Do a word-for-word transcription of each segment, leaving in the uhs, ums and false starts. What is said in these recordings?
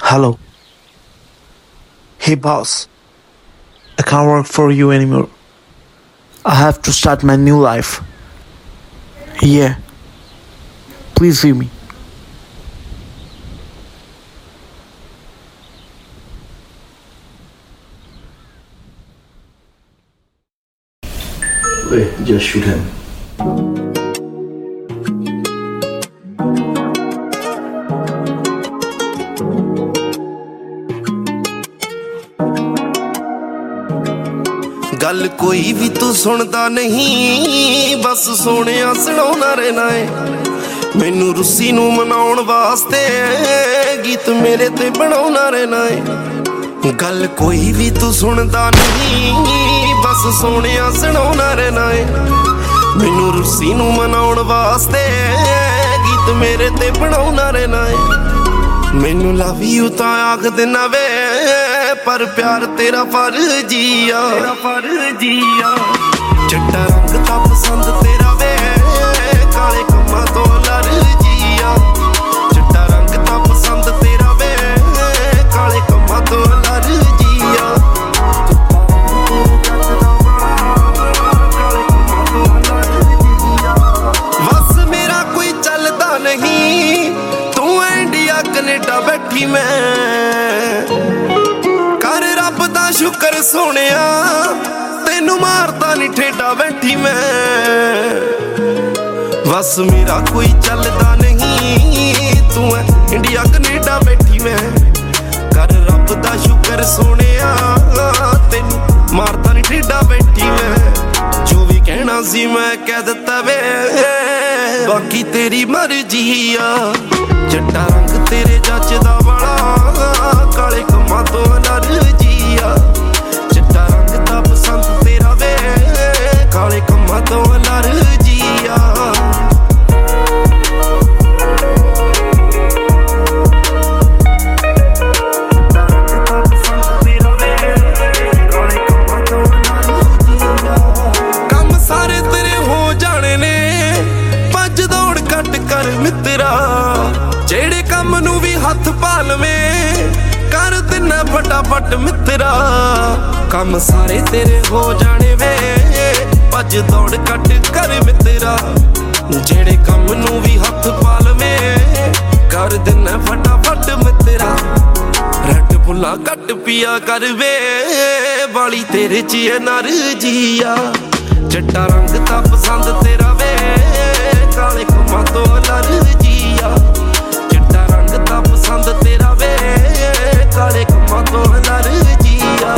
Hello. Hey boss, I can't work for you anymore. I have to start my new life. Yeah. Please leave me. Wait, just shoot him. गल कोई भी तू सुनदा नहीं, बस सोनिया सुनाउंदा रहना है। मैनू रुस्सी नू मनाउण वास्ते गीत मेरे ते बनाउंदा रहना है। गल कोई भी तू सुनदा नहीं, बस सोनिया सुनाउंदा रहना है। मैनू रुस्सी नू मनाउण वास्ते गीत मेरे ते बनाउंदा रहना है। मैनू लव यू तां आख देना वे, पर प्यार तेरा फर्जिया फर्जिया। चिट्टा रंग तां पसंद तेरा वे, काले कम्मां तो अलर्जिया। चिट्टा रंग तां पसंद तेरा वे, काले कम्मां तो अलर्जिया। बस मेरा कोई चलदा नहीं, तू इंडिया कनेडा बैठी मैं। शुक्र सोनिया तेनू मारता नहीं ठेडा बैठी मैं। बस मेरा कोई चलदा नहीं, तू है इंडिया कनेडा बैठी मैं। कर रब दा शुक्र सोनिया तेनू मारता नहीं ठेडा बैठी मैं। जो भी कहना सी मैं कह दिता वे, बाकी तेरी मर्जी आ। चिट्टा रंग तेरे जचदा वाला, काले कम्मां तो अलर्जिया। चिट्टा रंग तां पसंद तेरा वे, काले कम्मां तो अलर्जिया। कम सारे तेरे हो जाने ने, भज दौड़ घट कर मित्रा। जेड़े कम नू भी हथ पा लवें, कर दिना फटाफट मित्रा। कम सारे तेरे हो जाने वे, भज दौड़ कट कर मित्रा। जेड़े कम नू भी हथ पा लवें, कर दिना फटाफट मित्रा। रट बुला घट पिया कर वे, वाली तेरे च एनर्जिया। चिट्टा रंग तां पसंद तेरा वे, काले कम्मां तो अलर्जिया। चिट्टा रंग तां पसंद तेरा वे, काले कम्मां तो अलर्जिया।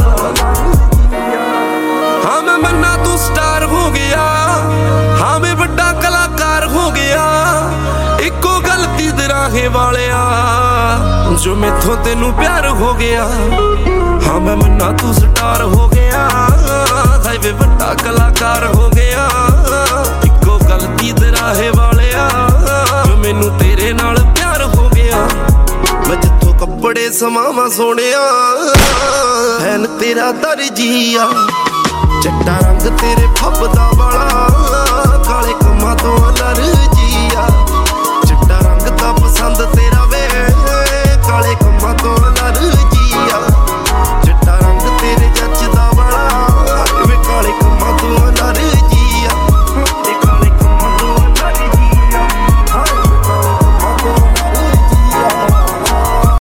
हाँ मैं मन्ना तू स्टार हो गया, हाँ मैं बड़ा कलाकार हो गया। इको गलती दे राहे वालिया, जो मैथों तेनू प्यार हो गया। हाँ मैं मन्ना तू स्टार हो गया, वे बड़ा कलाकार हो गया। इको गलती दे राहे वालिया, जो मैनू तेरे नाल प्यार हो गया। मैं जिथों कपड़े समावा सोनिया, हैन तेरा दर्जिया। चिट्टा रंग तेरे फबदा वाला, काले कम्मां तो अलर्जिया।